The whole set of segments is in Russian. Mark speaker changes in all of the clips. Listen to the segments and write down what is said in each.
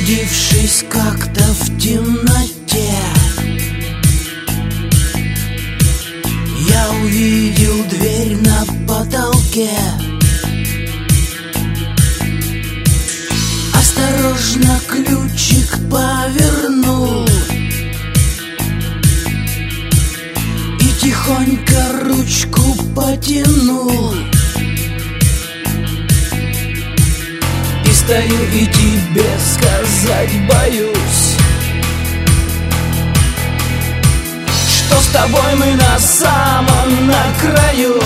Speaker 1: Заблудившись как-то в темноте, я увидел дверь на потолке. Осторожно ключик повернул и тихонько ручку потянул. И стою и тебе сказать боюсь, что с тобой мы на самом краю.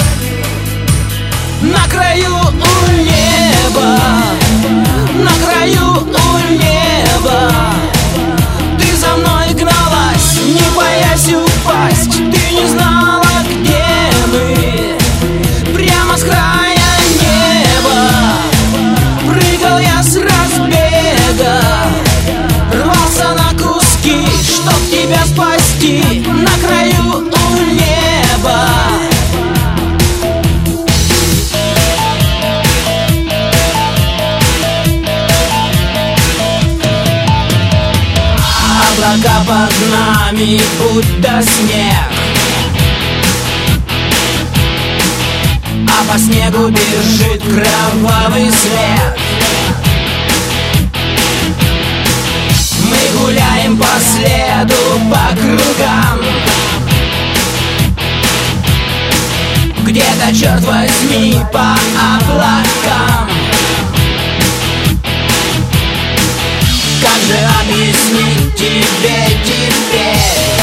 Speaker 1: На краю у неба, на краю у неба. Ты за мной гналась, не боясь упасть. Ты не знала, где мы, прямо с края неба. Прыгал я с разбега, рвался на куски, чтоб тебя спасти. На краю у неба. Облака под нами, будто снег, а по снегу бежит кровавый след. Мы гуляем по следу, по кругам. Где-то, черт возьми, по облакам. Как же объяснить тебе теперь?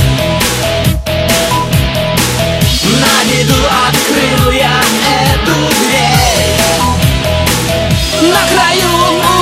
Speaker 1: На беду открыл я эту дверь. На краю